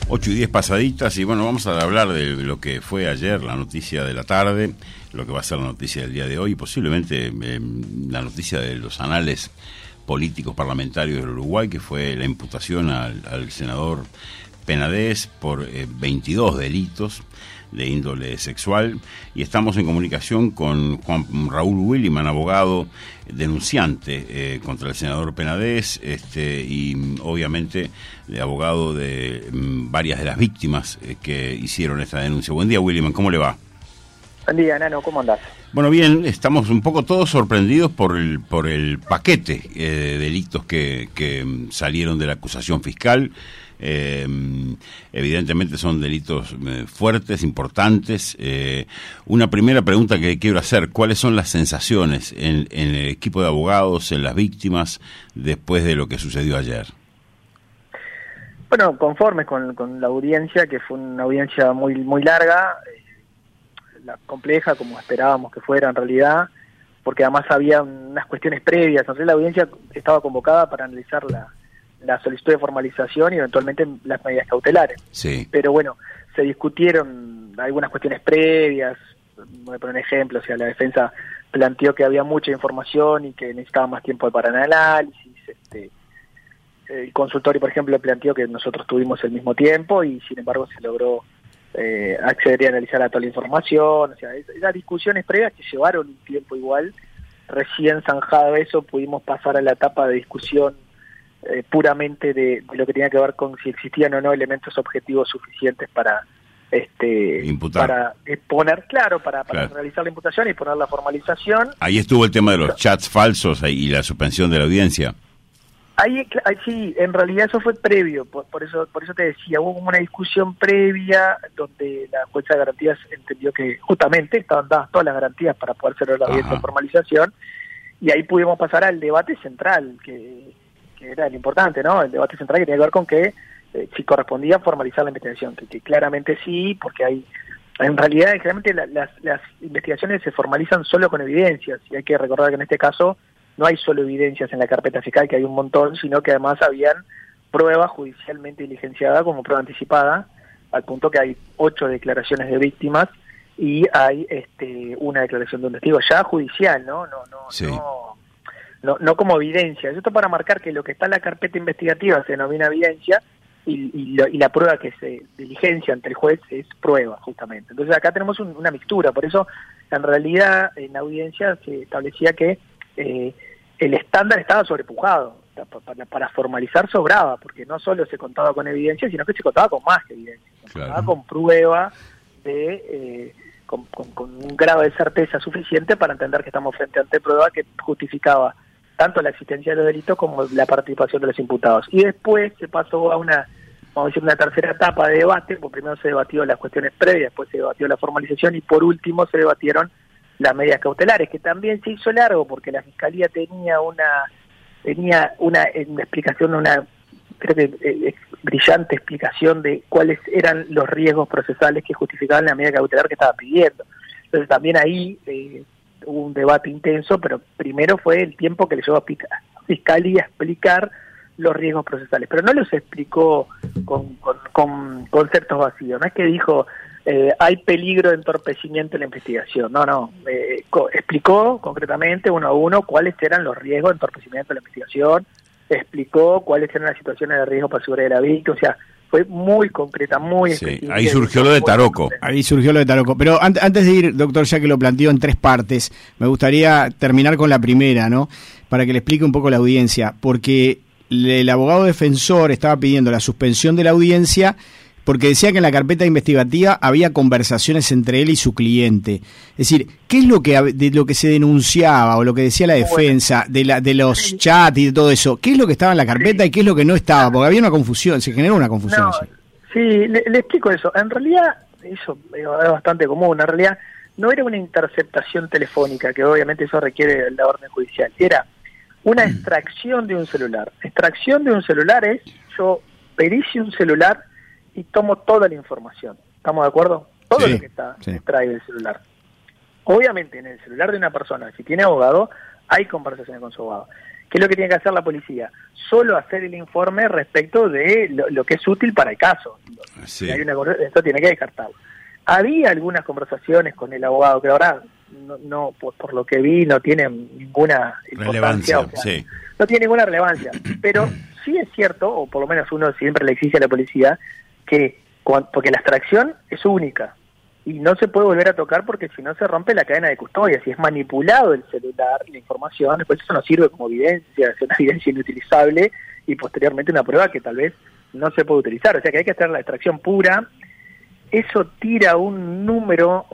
8:10 pasaditas, y bueno, vamos a hablar de lo que fue ayer, la noticia de la tarde, lo que va a ser la noticia del día de hoy, y posiblemente la noticia de los anales políticos parlamentarios del Uruguay, que fue la imputación al senador Penades por 22 delitos de índole sexual. Y estamos en comunicación con Juan Raúl Williman, abogado denunciante contra el senador Penades, y obviamente abogado de varias de las víctimas que hicieron esta denuncia. Buen día, Williman, ¿cómo le va? Buen día, Nano, ¿cómo andás? Bueno, bien, estamos un poco todos sorprendidos por el paquete de delitos que salieron de la acusación fiscal. Evidentemente son delitos fuertes, importantes. Una primera pregunta que quiero hacer: ¿cuáles son las sensaciones en el equipo de abogados, en las víctimas, después de lo que sucedió ayer? Bueno, conformes con la audiencia, que fue una audiencia muy larga, compleja, como esperábamos que fuera en realidad, porque además había unas cuestiones previas. Entonces la audiencia estaba convocada para analizar la solicitud de formalización y eventualmente las medidas cautelares. Sí. Pero bueno, se discutieron algunas cuestiones previas. Voy a poner un ejemplo: o sea, la defensa planteó que había mucha información y que necesitaba más tiempo para el análisis. El consultorio, por ejemplo, planteó que nosotros tuvimos el mismo tiempo y sin embargo se logró acceder y analizar a toda la información. O sea, esas discusiones previas que llevaron un tiempo igual. Recién zanjado eso, pudimos pasar a la etapa de discusión puramente de lo que tenía que ver con si existían o no elementos objetivos suficientes para imputar, para exponer, claro, para realizar la imputación y poner la formalización. Ahí estuvo el tema de los chats falsos y la suspensión de la audiencia. Ahí sí, en realidad eso fue previo, por eso te decía, hubo como una discusión previa donde la jueza de garantías entendió que justamente estaban dadas todas las garantías para poder hacer la audiencia de formalización, y ahí pudimos pasar al debate central, que era lo importante, ¿no? El debate central que tenía que ver con que si correspondía formalizar la investigación, que claramente sí, porque hay, en realidad, generalmente las investigaciones se formalizan solo con evidencias, y hay que recordar que en este caso no hay solo evidencias en la carpeta fiscal, que hay un montón, sino que además habían pruebas judicialmente diligenciadas como prueba anticipada, al punto que hay 8 declaraciones de víctimas y hay una declaración de un testigo ya judicial, ¿no? Sí. No como evidencia. Esto para marcar que lo que está en la carpeta investigativa se denomina evidencia y la prueba que se diligencia ante el juez es prueba, justamente. Entonces acá tenemos una mixtura, por eso en realidad en la audiencia se establecía que el estándar estaba sobrepujado. Para formalizar sobraba, porque no solo se contaba con evidencia, sino que se contaba con más que evidencia. Se contaba con prueba con un grado de certeza suficiente para entender que estamos frente ante prueba que justificaba tanto la existencia de los delitos como la participación de los imputados. Y después se pasó a una tercera etapa de debate, porque primero se debatió las cuestiones previas, después se debatió la formalización y por último se debatieron las medidas cautelares, que también se hizo largo porque la Fiscalía tenía una explicación, creo que brillante explicación de cuáles eran los riesgos procesales que justificaban la medida cautelar que estaba pidiendo. Entonces también ahí hubo un debate intenso, pero primero fue el tiempo que le llevó a Fiscalía a explicar los riesgos procesales, pero no los explicó con conceptos vacíos. No es que dijo hay peligro de entorpecimiento en la investigación. No. Explicó concretamente, uno a uno, cuáles eran los riesgos de entorpecimiento de la investigación, explicó cuáles eran las situaciones de riesgo para la seguridad de la víctima. O sea, fue muy concreta, muy específica. Ahí surgió lo de Taroco. Pero antes de ir, doctor, ya que lo planteó en 3 partes, me gustaría terminar con la primera, ¿no? Para que le explique un poco a la audiencia, porque el abogado defensor estaba pidiendo la suspensión de la audiencia porque decía que en la carpeta investigativa había conversaciones entre él y su cliente. Es decir, ¿qué es de lo que se denunciaba o lo que decía la defensa de los chats y de todo eso? ¿Qué es lo que estaba en la carpeta y qué es lo que no estaba? Porque había una confusión, se generó una confusión. Sí, le explico eso. En realidad, eso es bastante común. En realidad, no era una interceptación telefónica, que obviamente eso requiere la orden judicial. Era una extracción de un celular. Extracción de un celular es: yo pericio un celular y tomo toda la información. ¿Estamos de acuerdo? Todo lo que está extrae del celular. Obviamente en el celular de una persona, si tiene abogado, hay conversaciones con su abogado. ¿Qué es lo que tiene que hacer la policía? Solo hacer el informe respecto de lo que es útil para el caso. Sí. Si hay esto tiene que descartarlo. Había algunas conversaciones con el abogado, que ahora no por lo que vi no tiene ninguna relevancia, o sea, no tiene ninguna relevancia, pero sí es cierto, o por lo menos uno siempre le exige a la policía, que porque la extracción es única y no se puede volver a tocar porque si no se rompe la cadena de custodia. Si es manipulado el celular, la información, después eso no sirve como evidencia, es una evidencia inutilizable y posteriormente una prueba que tal vez no se puede utilizar. O sea que hay que hacer la extracción pura. Eso tira un número,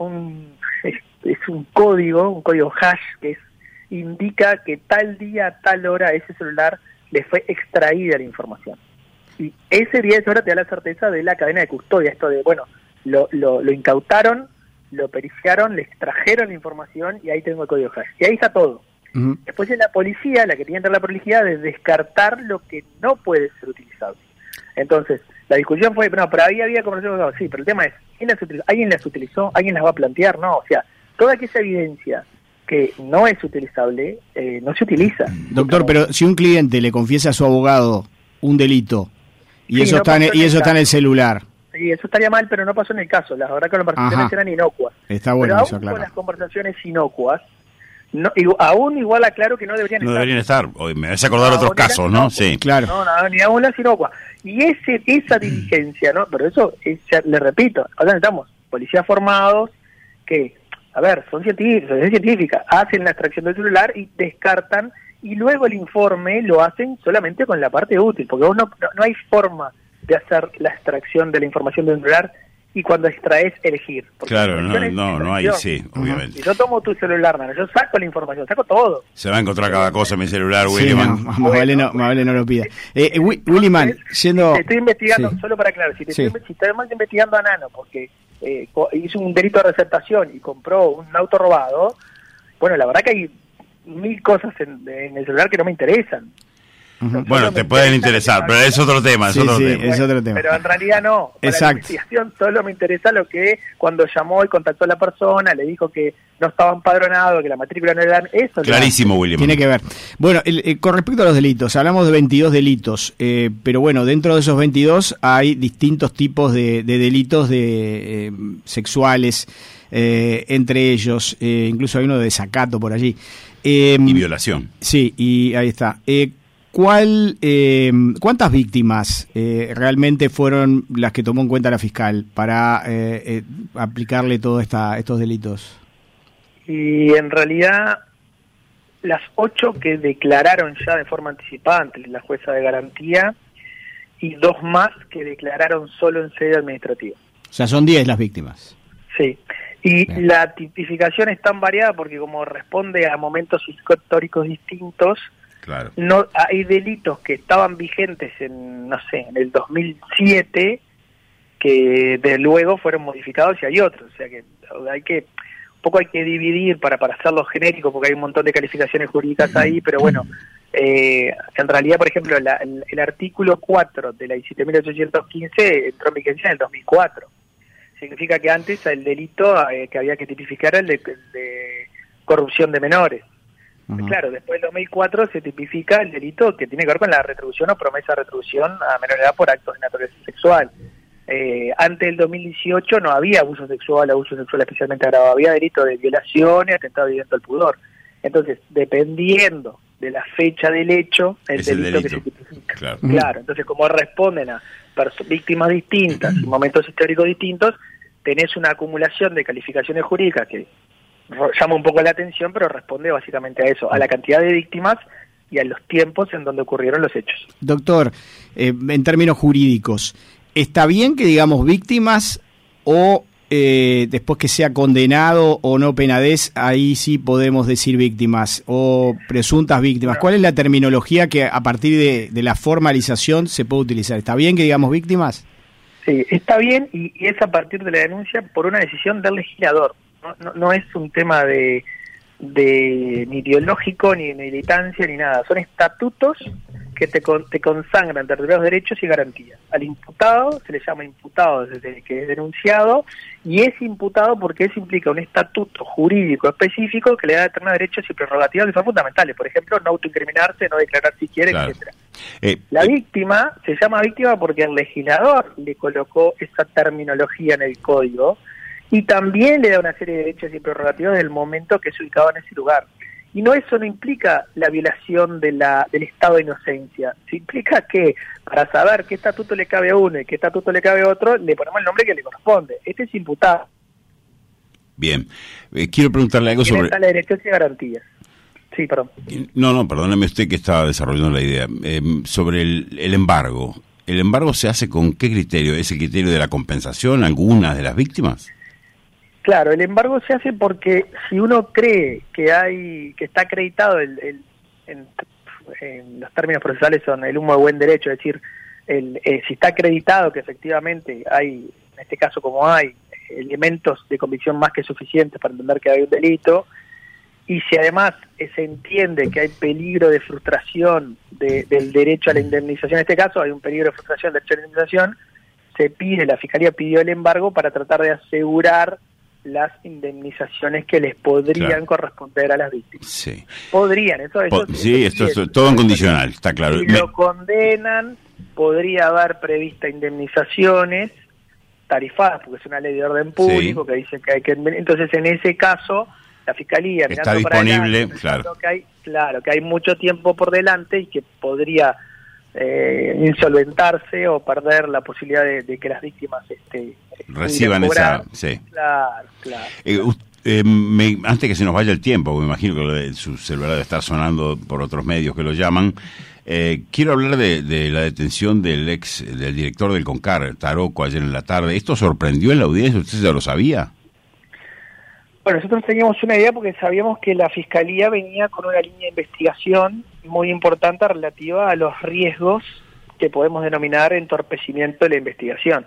es un código hash que indica que tal día, a tal hora, a ese celular le fue extraída la información. Y ese día, esa hora te da la certeza de la cadena de custodia, esto de, bueno, lo incautaron, lo periciaron, le extrajeron la información y ahí tengo el código hash. Y ahí está todo. Uh-huh. Después es la policía, la que tiene que tener la policía, de descartar lo que no puede ser utilizable. Entonces, la discusión fue, no, pero ahí había conversaciones, sí, pero el tema es, ¿alguien las utilizó? ¿Alguien las va a plantear? No, o sea, toda aquella evidencia que no es utilizable, no se utiliza. Doctor, pero si un cliente le confiesa a su abogado un delito, y sí, eso está en el celular. Sí, eso estaría mal, pero no pasó en el caso. La verdad que las conversaciones eran inocuas. Está bueno pero eso, claro. Con las conversaciones inocuas, aún igual aclaro que no deberían estar. No deberían estar. Hoy me vas a acordar otros casos, ¿no? Sí, claro. No, ni aún las inocuas. Y esa diligencia, ¿no? Pero eso, le repito, ahora necesitamos policías formados que, a ver, son científicas, hacen la extracción del celular y descartan, y luego el informe lo hacen solamente con la parte útil, porque no hay forma de hacer la extracción de la información del celular y cuando extraes elegir. Claro, no hay, sí, obviamente. Si yo tomo tu celular, yo saco la información, saco todo. Se va a encontrar cada cosa en mi celular, sí, Williman. Más vale no lo pida. Williman, siendo... Estoy investigando, solo para aclarar, si estoy investigando a Nano porque hizo un delito de receptación y compró un auto robado, bueno, la verdad que hay 1000 cosas en el celular que no me interesan. Bueno, te pueden interesar, pero es otro tema, es otro tema. Pero en realidad no. Para la investigación solo me interesa lo que cuando llamó y contactó a la persona, le dijo que no estaba empadronado, que la matrícula no era... Eso clarísimo, William. Tiene que ver. Bueno, con respecto a los delitos, hablamos de 22 delitos, pero bueno, dentro de esos 22 hay distintos tipos de delitos sexuales, entre ellos, incluso hay uno de desacato por allí. Y violación. Sí, y ahí está. ¿Cuántas víctimas realmente fueron las que tomó en cuenta la fiscal para aplicarle todos estos delitos? Y en realidad las 8 que declararon ya de forma anticipada ante la jueza de garantía y 2 más que declararon solo en sede administrativa. O sea, son 10 las víctimas. Sí. Y bien, la tipificación es tan variada porque como responde a momentos históricos distintos, claro, no hay delitos que estaban vigentes en el 2007 que de luego fueron modificados y hay otros, o sea que hay que dividir para hacerlo genérico porque hay un montón de calificaciones jurídicas ahí, pero bueno, en realidad, por ejemplo, el artículo 4 de la 17.815 entró en vigencia en el 2004. Significa que antes el delito que había que tipificar era el de corrupción de menores. Uh-huh. Claro, después del 2004 se tipifica el delito que tiene que ver con la retribución o promesa de retribución a menor edad por actos de naturaleza sexual. Antes del 2018 no había abuso sexual especialmente agravado, había delito de violación y atentado directo al pudor. Entonces, dependiendo de la fecha del hecho, el delito que se tipifica. Claro. Claro, entonces como responden a víctimas distintas, momentos históricos distintos, tenés una acumulación de calificaciones jurídicas que llama un poco la atención, pero responde básicamente a eso, a la cantidad de víctimas y a los tiempos en donde ocurrieron los hechos. Doctor, en términos jurídicos, ¿está bien que digamos víctimas o después que sea condenado o no penadez, ahí sí podemos decir víctimas o presuntas víctimas? ¿Cuál es la terminología que a partir de la formalización se puede utilizar? ¿Está bien que digamos víctimas? Sí, está bien y es a partir de la denuncia por una decisión del legislador. No es un tema ni ideológico, ni militancia, ni nada. Son estatutos que te consagran determinados derechos y garantías. Al imputado se le llama imputado desde que es denunciado, y es imputado porque eso implica un estatuto jurídico específico que le da determinados derechos y prerrogativas que son fundamentales. Por ejemplo, no autoincriminarse, no declarar si quiere, claro, etcétera. La víctima se llama víctima porque el legislador le colocó esa terminología en el código, y también le da una serie de derechos y prerrogativas desde el momento que es ubicado en ese lugar. Y eso no implica la violación del estado de inocencia. Se implica que para saber qué estatuto le cabe a uno y qué estatuto le cabe a otro, le ponemos el nombre que le corresponde. Este es imputado. Bien. Quiero preguntarle algo sobre... Tiene derechos y garantías. Sí, perdón. No, perdóneme usted que estaba desarrollando la idea. Sobre el embargo. ¿El embargo se hace con qué criterio? ¿Es el criterio de la compensación a algunas de las víctimas? Claro, el embargo se hace porque si uno cree que está acreditado en los términos procesales son el humo de buen derecho, es decir, si está acreditado que efectivamente hay, en este caso como hay, elementos de convicción más que suficientes para entender que hay un delito, y si además se entiende que hay peligro de frustración del derecho a la indemnización, en este caso hay un peligro de frustración del derecho a la indemnización, la Fiscalía pidió el embargo para tratar de asegurar las indemnizaciones que les podrían corresponder a las víctimas. Sí. Podrían, esto es todo en condicional, está claro. Si lo condenan, podría haber prevista indemnizaciones tarifadas, porque es una ley de orden público que dice que hay que... Entonces, en ese caso, la Fiscalía... Está disponible, que hay mucho tiempo por delante y que podría insolventarse o perder la posibilidad de que las víctimas reciban esa... Sí. Claro. Antes que se nos vaya el tiempo, me imagino que su celular debe estar sonando por otros medios que lo llaman, quiero hablar de la detención del director del CONCAR, Taroco, ayer en la tarde. ¿Esto sorprendió en la audiencia? ¿Usted ya lo sabía? Bueno, nosotros teníamos una idea porque sabíamos que la Fiscalía venía con una línea de investigación muy importante relativa a los riesgos que podemos denominar entorpecimiento de la investigación.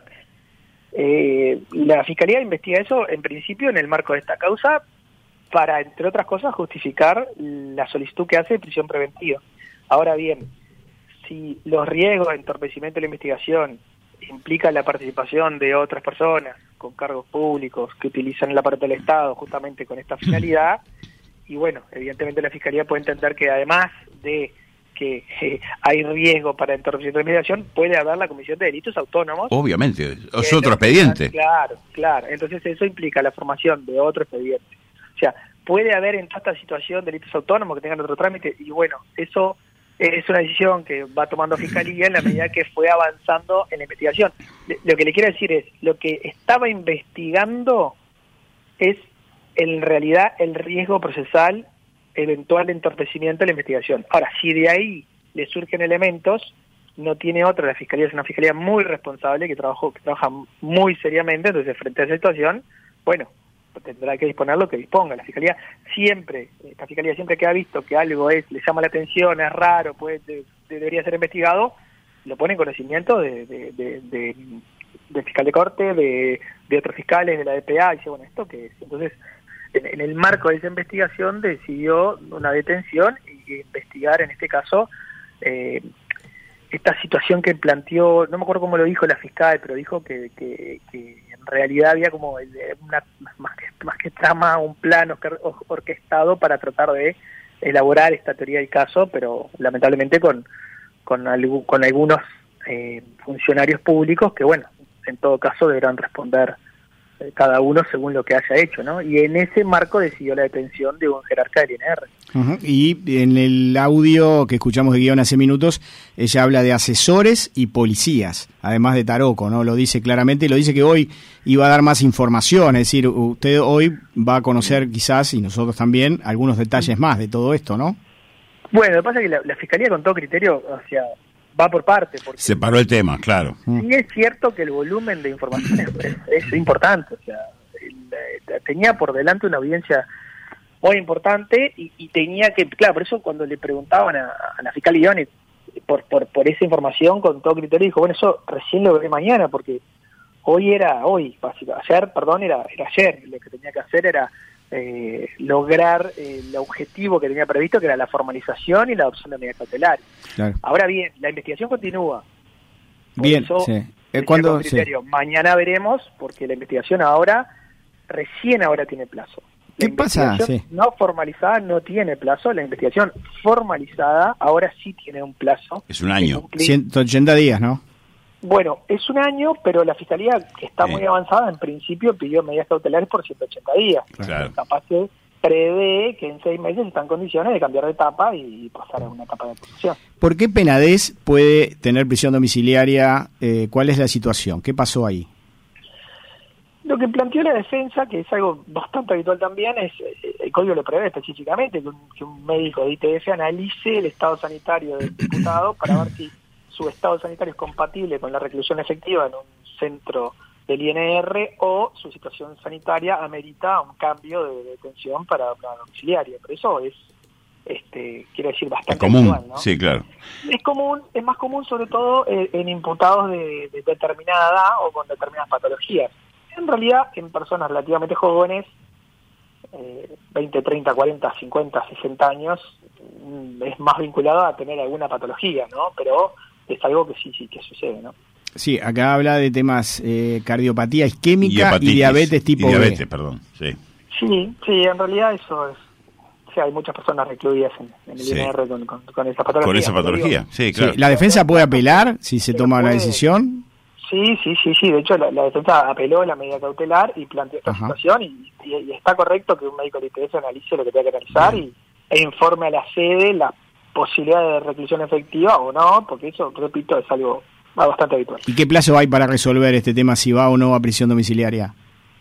La Fiscalía investiga eso, en principio, en el marco de esta causa, para, entre otras cosas, justificar la solicitud que hace de prisión preventiva. Ahora bien, si los riesgos de entorpecimiento de la investigación implican la participación de otras personas con cargos públicos que utilizan el aparato del Estado justamente con esta finalidad, y bueno, evidentemente la Fiscalía puede entender que además de que hay riesgo para entorpecimiento de la investigación, puede haber la comisión de delitos autónomos. Obviamente, es otro expediente. Claro. Entonces eso implica la formación de otro expediente. O sea, puede haber en toda esta situación delitos autónomos que tengan otro trámite, y bueno, eso es una decisión que va tomando Fiscalía en la medida que fue avanzando en la investigación. Lo que le quiero decir es, lo que estaba investigando es en realidad el riesgo procesal eventual de entorpecimiento de la investigación. Ahora, si de ahí le surgen elementos, no tiene otra. La Fiscalía es una Fiscalía muy responsable que trabaja muy seriamente. Entonces, frente a esa situación, bueno, tendrá que disponer lo que disponga. Esta Fiscalía siempre que ha visto que algo le llama la atención, es raro, debería ser investigado, lo pone en conocimiento del fiscal de corte, de otros fiscales de la DPA, y dice, bueno, ¿esto qué es? Entonces, en el marco de esa investigación decidió una detención y investigar, en este caso, esta situación que planteó, no me acuerdo cómo lo dijo la fiscal, pero dijo que en realidad había como más que trama, un plan orquestado para tratar de elaborar esta teoría del caso, pero lamentablemente con algunos funcionarios públicos que, bueno, en todo caso deberán responder cada uno según lo que haya hecho, ¿no? Y en ese marco decidió la detención de un jerarca del INR. Uh-huh. Y en el audio que escuchamos de guión hace minutos, ella habla de asesores y policías, además de Taroco, ¿no? Lo dice claramente, y lo dice que hoy iba a dar más información, es decir, usted hoy va a conocer quizás, y nosotros también, algunos detalles más de todo esto, ¿no? Bueno, lo que pasa es que la Fiscalía, con todo criterio, o sea, va por parte. Separó el tema, claro. Sí es cierto que el volumen de información es importante, o sea, tenía por delante una audiencia muy importante y tenía que, claro, por eso cuando le preguntaban a la fiscal Ione por esa información, con todo criterio, dijo, bueno, eso recién lo veré mañana, porque ayer, era ayer, lo que tenía que hacer era lograr el objetivo que tenía previsto, que era la formalización y la adopción de medidas cautelares. Claro. Ahora bien, la investigación continúa. Bien, eso, sí. ¿Cuándo? Mañana veremos, porque la investigación recién ahora tiene plazo. ¿Qué pasa? Sí. No formalizada no tiene plazo, la investigación formalizada ahora sí tiene un plazo. Es un año. 180 días, ¿no? Bueno, es un año, pero la Fiscalía, que está muy avanzada, en principio pidió medidas cautelares por 180 días. Claro. Capaz que prevé que en 6 meses está en condiciones de cambiar de etapa y pasar a una etapa de acusación. ¿Por qué Penades puede tener prisión domiciliaria? ¿Cuál es la situación? ¿Qué pasó ahí? Lo que planteó la defensa, que es algo bastante habitual también, es el código lo prevé específicamente, que un médico de ITF analice el estado sanitario del diputado para ver si su estado sanitario es compatible con la reclusión efectiva en un centro del INR o su situación sanitaria amerita un cambio de detención para domiciliaria. Pero eso es, quiero decir, bastante común, habitual, ¿no? Sí, claro. Es más común sobre todo en imputados de determinada edad o con determinadas patologías. En realidad, en personas relativamente jóvenes, 20, 30, 40, 50, 60 años, es más vinculado a tener alguna patología, ¿no? Pero es algo que sí que sucede, ¿no? Sí, acá habla de temas cardiopatía isquémica y diabetes tipo diabetes, B. perdón, sí. Sí, en realidad eso es. O sea, hay muchas personas recluidas en el INR con esa patología. Con esa patología, sí, claro. Sí, ¿la defensa puede apelar si se toma una decisión? Sí. De hecho, la defensa apeló la medida cautelar y planteó esta situación y está correcto que un médico de ITS analice lo que tenga que analizar e informe a la sede la posibilidad de reclusión efectiva o no, porque eso, repito, es algo bastante habitual. ¿Y qué plazo hay para resolver este tema, si va o no a prisión domiciliaria?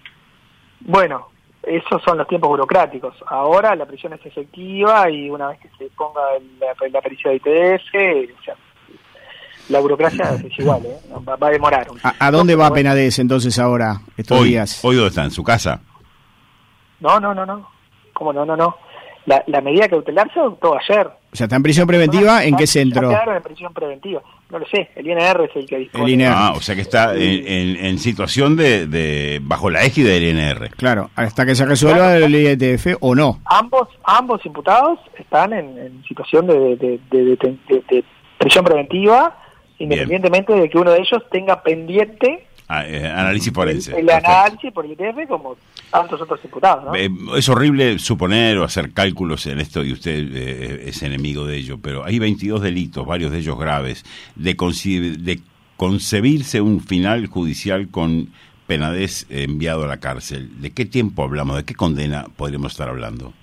Bueno, esos son los tiempos burocráticos. Ahora la prisión es efectiva y una vez que se ponga la pericia de ITF, o sea, la burocracia es igual, va a demorar. ¿A dónde va Penades entonces ahora, estos días? ¿Hoy dónde está? ¿En su casa? No. ¿Cómo no? La medida cautelar se adoptó ayer. O sea, ¿está en prisión preventiva? ¿En qué centro? Quedaron en prisión preventiva. No lo sé, el INR es el que dispone. El INR. O sea que está en situación de bajo la égida del INR. Claro, hasta que se resuelva el ITF o no. Ambos imputados están en situación de prisión preventiva, independientemente de que uno de ellos tenga pendiente análisis forense. El análisis por el ITF como tantos otros imputados, ¿no? Es horrible suponer o hacer cálculos en esto, y usted es enemigo de ello, pero hay 22 delitos, varios de ellos graves, de concebirse un final judicial con Penades enviado a la cárcel. ¿De qué tiempo hablamos? ¿De qué condena podríamos estar hablando?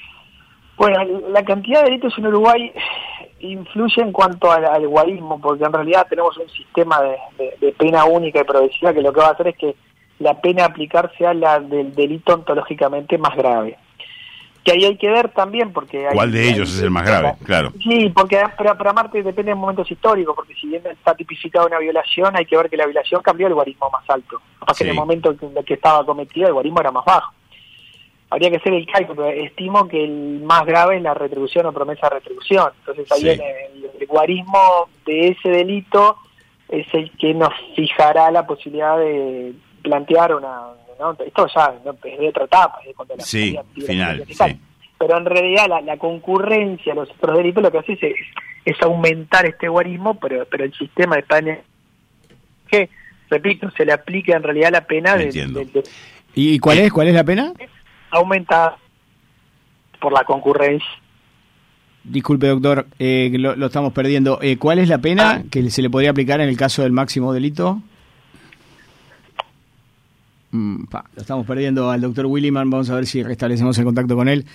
Bueno, la cantidad de delitos en Uruguay influye en cuanto al guarismo, porque en realidad tenemos un sistema de pena única y progresiva que lo que va a hacer es que la pena a aplicar sea la del delito ontológicamente más grave. Que ahí hay que ver también, porque... ¿Cuál de ellos es el más grave? Claro. Sí, porque pero Marte depende de momentos históricos, porque si bien está tipificada una violación, hay que ver que la violación cambió el guarismo más alto. Capaz que en el momento en que estaba cometida el guarismo era más bajo. Habría que hacer el cálculo, pero estimo que el más grave es la retribución o promesa de retribución. Entonces ahí el guarismo de ese delito es el que nos fijará la posibilidad de plantear esto ya es de otra etapa, es cuando la final, sí. Pero en realidad la concurrencia a los otros delitos lo que hace es aumentar este guarismo, pero el sistema de España, que, repito, se le aplica en realidad la pena ¿Y cuál es la pena? Aumenta por la concurrencia. Disculpe, doctor, lo estamos perdiendo. ¿Cuál es la pena que se le podría aplicar en el caso del máximo delito? Lo estamos perdiendo al doctor Williman. Vamos a ver si restablecemos el contacto con él.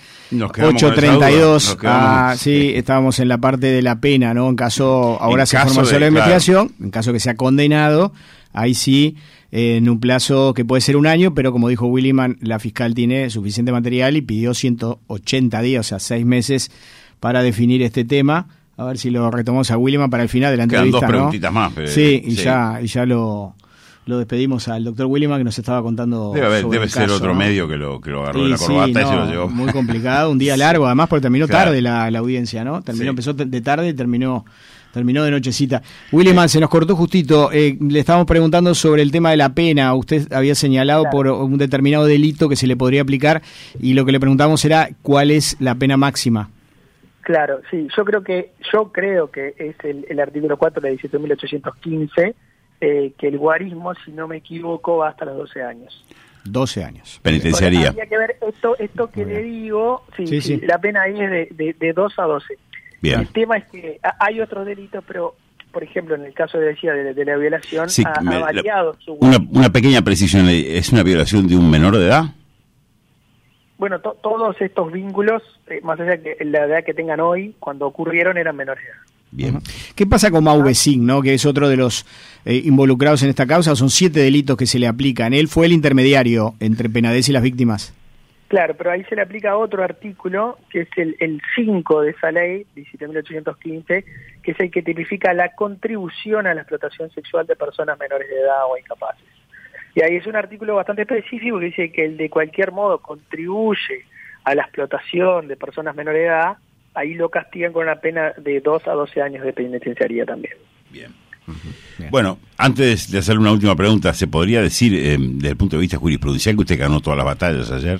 8:32. Sí, estábamos en la parte de la pena, ¿no? En caso, ahora se formalizó la investigación, en caso que sea condenado, ahí sí, en un plazo que puede ser un año, pero como dijo Williman, la fiscal tiene suficiente material y pidió 180 días, o sea, 6 meses para definir este tema. A ver si lo retomamos a Williman para el final de la entrevista. Quedan 2 preguntitas más. Sí, ya lo despedimos al doctor Williman, que nos estaba contando debe ser caso, otro ¿no? medio que lo agarró de la corbata y se lo llevó. Muy complicado, un día largo, además porque terminó tarde la audiencia, ¿no? Empezó de tarde y terminó Terminó de nochecita. Willyman, se nos cortó justito. Le estábamos preguntando sobre el tema de la pena. Usted había señalado por un determinado delito que se le podría aplicar y lo que le preguntamos era cuál es la pena máxima. Claro, sí. Yo creo que es el artículo 4 de 17.815, que el guarismo, si no me equivoco, va hasta los 12 años. 12 años. Penitenciaría. Habría que ver esto que le digo, sí, la pena ahí es de 2 a 12. Bien. El tema es que hay otros delitos, pero, por ejemplo, en el caso de la violación, Sí, ha variado su... Una pequeña precisión, ¿es una violación de un menor de edad? Bueno, todos estos vínculos, más allá de la edad que tengan hoy, cuando ocurrieron eran menores de edad. Bien. ¿Qué pasa con Mauvecin, ¿no? Que es otro de los involucrados en esta causa? Son 7 delitos que se le aplican. Él fue el intermediario entre Penades y las víctimas. Claro, pero ahí se le aplica otro artículo, que es el 5 de esa ley, 17.815, que es el que tipifica la contribución a la explotación sexual de personas menores de edad o incapaces. Y ahí es un artículo bastante específico que dice que el de cualquier modo contribuye a la explotación de personas menores de edad, ahí lo castigan con una pena de 2 a 12 años de penitenciaría también. Bien. Bien. Bueno, antes de hacerle una última pregunta, ¿se podría decir, desde el punto de vista jurisprudencial, que usted ganó todas las batallas ayer?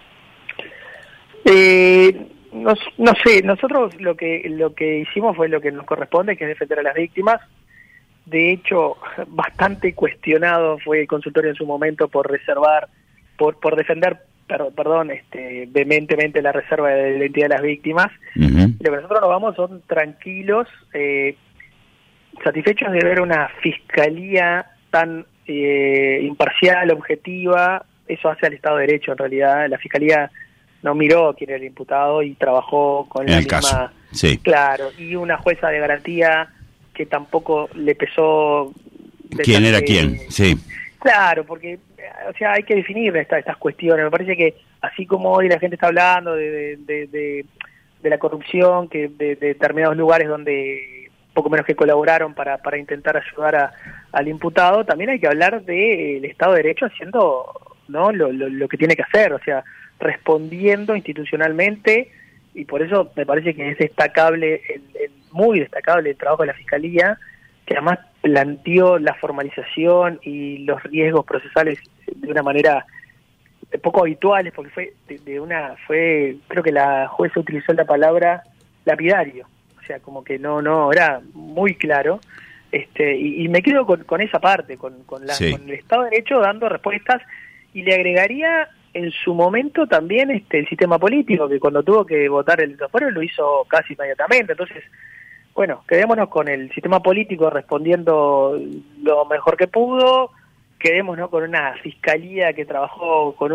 No sé, nosotros lo que hicimos fue lo que nos corresponde, que es defender a las víctimas. De hecho, bastante cuestionado fue el consultorio en su momento por defender vehementemente la reserva de la identidad de las víctimas. Uh-huh. Lo que nosotros nos vamos son tranquilos, satisfechos de ver una fiscalía tan imparcial, objetiva. Eso hace al Estado de Derecho, en realidad. La fiscalía no miró quién era el imputado y trabajó con la misma... caso, sí. Claro, y una jueza de garantía que tampoco le pesó... ¿Quién era quién? Sí. Claro, porque hay que definir estas cuestiones. Me parece que así como hoy la gente está hablando de la corrupción, que de determinados lugares donde poco menos que colaboraron para intentar ayudar al imputado, también hay que hablar del Estado de Derecho haciendo, ¿no?, lo que tiene que hacer, o sea, respondiendo institucionalmente, y por eso me parece que es destacable, muy destacable el trabajo de la Fiscalía, que además planteó la formalización y los riesgos procesales de una manera poco habituales, porque creo que la jueza utilizó la palabra lapidario, o sea, como que no era muy claro, y me quedo con esa parte, con el Estado de Derecho dando respuestas, y le agregaría en su momento también el sistema político, que cuando tuvo que votar el desafuero lo hizo casi inmediatamente. Entonces, bueno, quedémonos con el sistema político respondiendo lo mejor que pudo, quedémonos con una fiscalía que trabajó con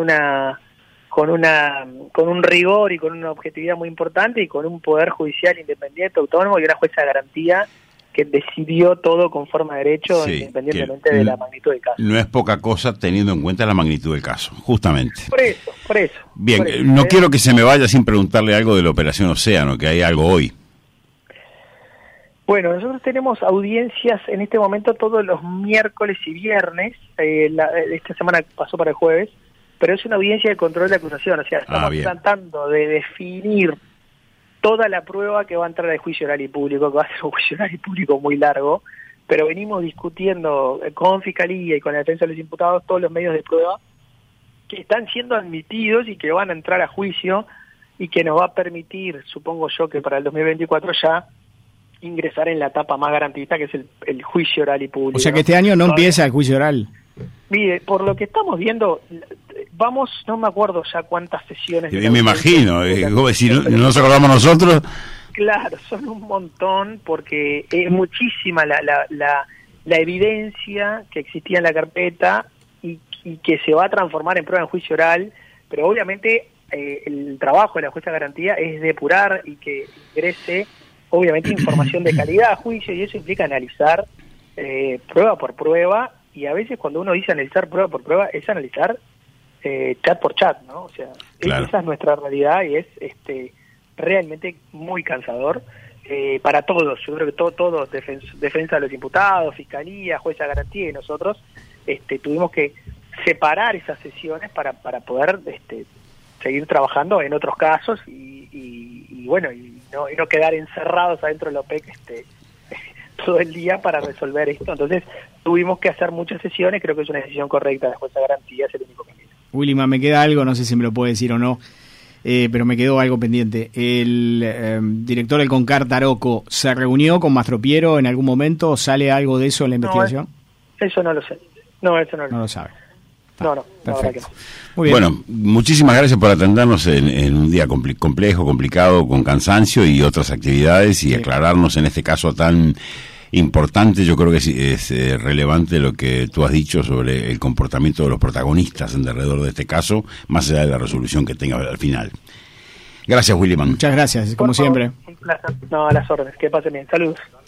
un rigor y con una objetividad muy importante, y con un poder judicial independiente, autónomo, y una jueza de garantía que decidió todo con forma de derecho, independientemente de la magnitud del caso. No es poca cosa teniendo en cuenta la magnitud del caso, justamente. Por eso. Bien, no quiero que se me vaya sin preguntarle algo de la Operación Océano, que hay algo hoy. Bueno, nosotros tenemos audiencias en este momento todos los miércoles y viernes. Esta semana pasó para el jueves, pero es una audiencia de control de acusación, o sea, estamos tratando de definir toda la prueba que va a entrar al juicio oral y público, que va a ser un juicio oral y público muy largo, pero venimos discutiendo con Fiscalía y con la defensa de los imputados todos los medios de prueba que están siendo admitidos y que van a entrar a juicio, y que nos va a permitir, supongo yo, que para el 2024 ya ingresar en la etapa más garantista, que es el juicio oral y público. O sea que este año no empieza el juicio oral. Mire, por lo que estamos viendo, no me acuerdo ya cuántas sesiones. Me imagino, si no nos acordamos nosotros. Claro, son un montón, porque es muchísima la evidencia que existía en la carpeta y que se va a transformar en prueba en juicio oral, pero obviamente el trabajo de la jueza de garantía es depurar y que ingrese, obviamente, información de calidad a juicio, y eso implica analizar prueba por prueba, y a veces cuando uno dice analizar prueba por prueba, es analizar chat por chat, ¿no? O sea, claro, esa es nuestra realidad, y es realmente muy cansador para todos. Yo creo que todos, defensa de los imputados, Fiscalía, jueza de garantía y nosotros, tuvimos que separar esas sesiones para poder seguir trabajando en otros casos y bueno, y no quedar encerrados adentro de la OPEC todo el día para resolver esto. Entonces tuvimos que hacer muchas sesiones, creo que es una decisión correcta, la jueza Garantía es el único camino. Williman, me queda algo, no sé si me lo puede decir o no, pero me quedó algo pendiente. ¿El director del CONCAR, Taroco, se reunió con Mastropiero en algún momento? ¿Sale algo de eso en la investigación? Eso no lo sé. No, eso no lo sabe. No, perfecto. No. Muy bien. Bueno, muchísimas gracias por atendernos en un día complejo, complicado, con cansancio y otras actividades, y aclararnos en este caso tan importante. Yo creo que es relevante lo que tú has dicho sobre el comportamiento de los protagonistas en derredor de este caso, más allá de la resolución que tenga al final. Gracias, Williman. Muchas gracias, como siempre. Un placer. No, a las órdenes. Que pasen bien. Saludos.